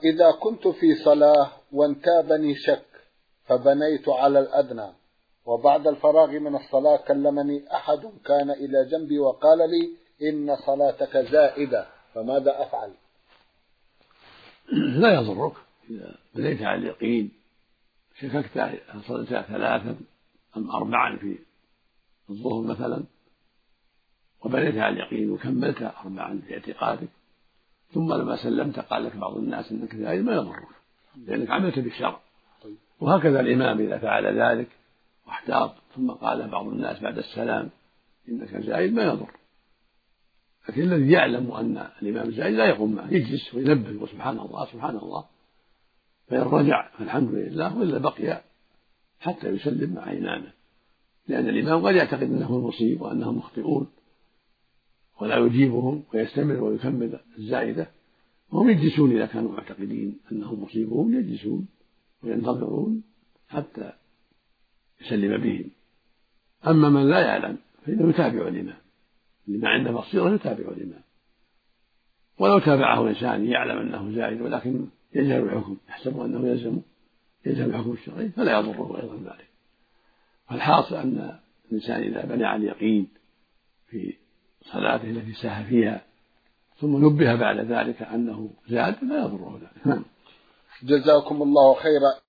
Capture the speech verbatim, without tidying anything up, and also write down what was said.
إذا كنت في صلاة وانتابني شك فبنيت على الأدنى، وبعد الفراغ من الصلاة كلمني أحد كان إلى جنبي وقال لي إن صلاتك زائدة، فماذا أفعل؟ لا يضرك إذا بنيت على اليقين، شككت هل صليت ثلاثا أم أربعا في الظهر مثلا، وبنيت على اليقين وكملت أربعا في اعتقادك، ثم لما سلمت قال لك بعض الناس إنك زائد، ما يضرك لأنك عملت بالشرع. وهكذا الإمام إذا فعل ذلك واحتاط ثم قال بعض الناس بعد السلام إنك زائد، ما يضر. لكن الذي يعلم أن الإمام زائد لا يقوم معه، يجلس وينبه وسبحان الله سبحان الله، فإن رجع فالحمد لله، وإلا بقي حتى يسلم مع إمامه، لأن الإمام قد يعتقد أنه المصيب وأنهم مخطئون ولا يجيبهم ويستمر ويكمل الزائدة، وهم يجلسون إذا كانوا معتقدين أنهم مصيبون، يجلسون وينتظرون حتى يسلم بهم. أما من لا يعلم فإنه يتابع الإمام، لما عنده بصيرة يتابع الإمام. ولو تابعه إنسان يعلم أنه زائد ولكن يجهل الحكم، يحسب أنه يلزم يجهل الحكم الشرعي، فلا يضره أيضا ذلك. فالحاصل أن الإنسان إذا بنى على اليقين في صلاته التي ساهى فيها ثم نبه بعد ذلك أنه زاد، لا يضره ذلك. جزاكم الله خيرا.